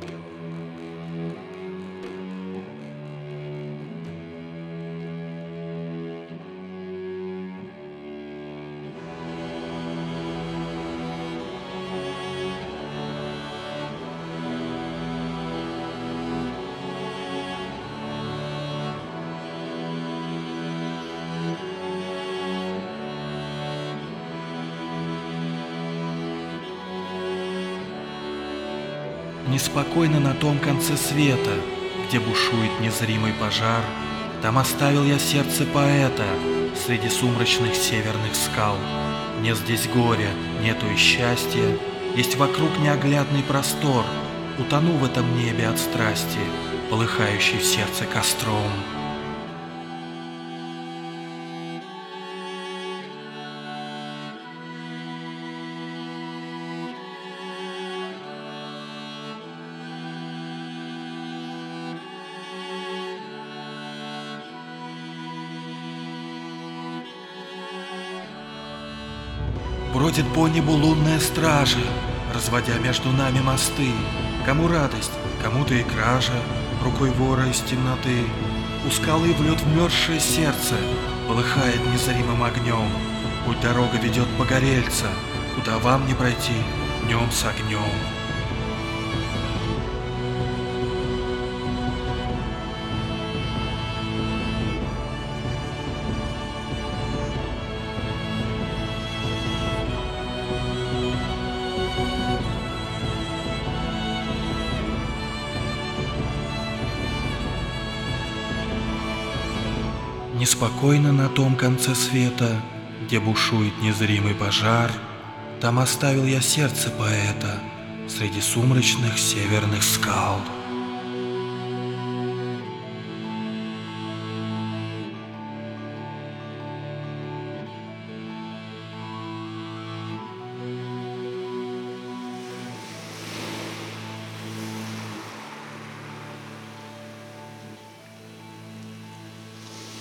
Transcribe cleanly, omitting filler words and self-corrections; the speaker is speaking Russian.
Неспокойно на том конце света, где бушует незримый пожар, там оставил я сердце поэта среди сумрачных северных скал. Нет здесь горя, нету и счастья, есть вокруг неоглядный простор. Утону в этом небе от страсти, полыхающей в сердце костром. Бродит по небу лунная стража, разводя между нами мосты. Кому радость, кому-то и кража, рукой вора из темноты. У скалы в лед вмерзшее сердце полыхает незримым огнем. Путь дорога ведет погорельца, куда вам не пройти днем с огнем. Неспокойно на том конце света, где бушует незримый пожар, там оставил я сердце поэта среди сумрачных северных скал.